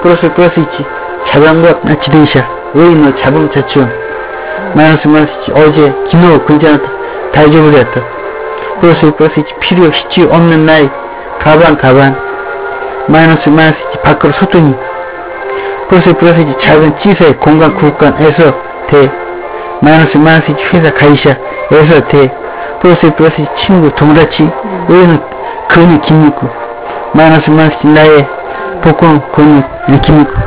플러스 1 자방과 지등샤 의인의 자봉자치원 마이너스 1 어제 기노 근자나타 다이조부리였다 플러스 1 필요 시치 없는 나이 가방 마이너스 1 밖으로 소통이 플러스 1 작은 찌세 공간 구간에서 대 마이너스 1 회사 가이샤에서 대 플러스 1 친구 동라치 의는 근이 김육구 마이너스 1 나의 복권 근이 김육구